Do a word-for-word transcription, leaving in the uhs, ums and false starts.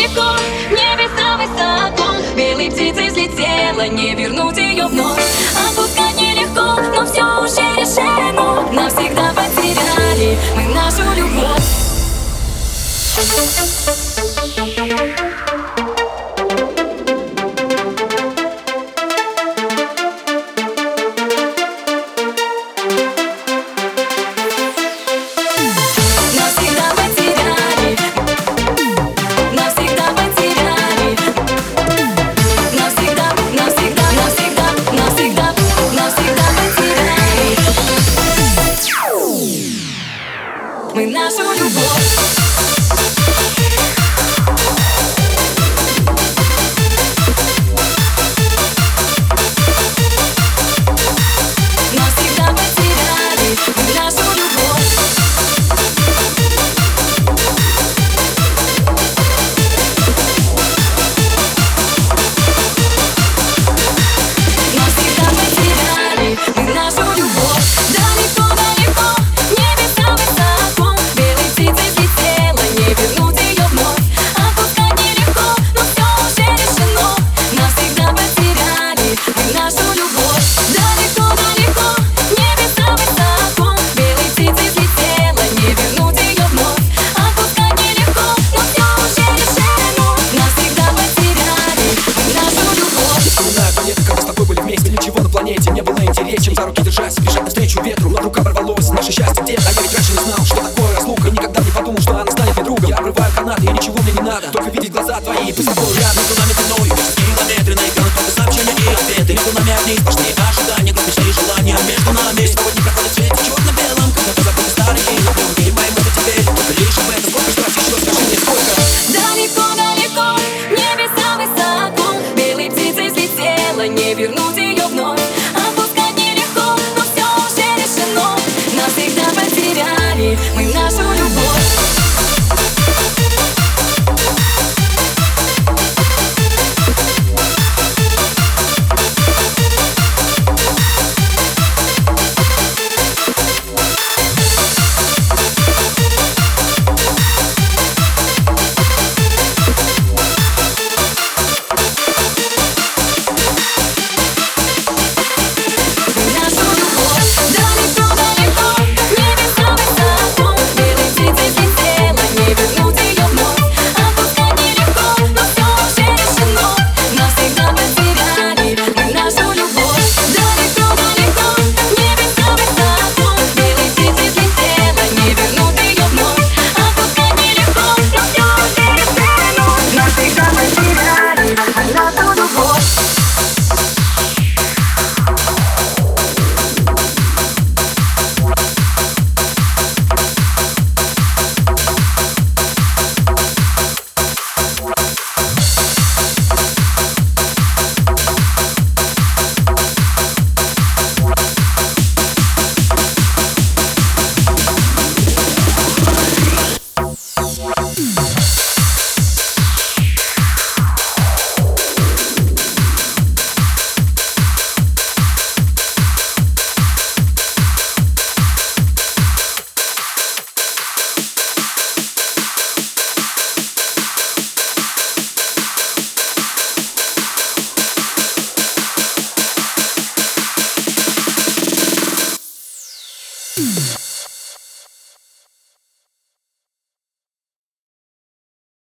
далеко, небеса высоко, белой птицей взлетела, не вернуть ее вновь. Отпускать нелегко, но все уже решено. Навсегда потеряли мы нашу любовь. Мы нашу любовь. Навсегда потеряли мы нашу любовь. Навсегда потеряли мы нашу любовь. Далеко, далеко, небеса высоко, белой птицей взлетела, не вернуть ее вновь. Отпускать нелегко, но все уже решено. Навсегда потеряли мы нашу любовь. Далеко, далеко, небеса высоко, белой птицей взлетела, не вернуть ее вновь. Отпускать нелегко, но все уже решено. Навсегда потеряли мы нашу любовь. Вспоминаю планеты, когда с тобой были вместе. Ничего на планете не было интереснее, чем за руки держась, бежать навстречу ветру. Но вдруг оборвалось наше счастье где-то. А я ведь раньше не знал, что такое разлука. Никогда не подумал, что она станет мне другом. Я обрываю канаты, и ничего мне не надо, только видеть глаза твои, быть с тобой.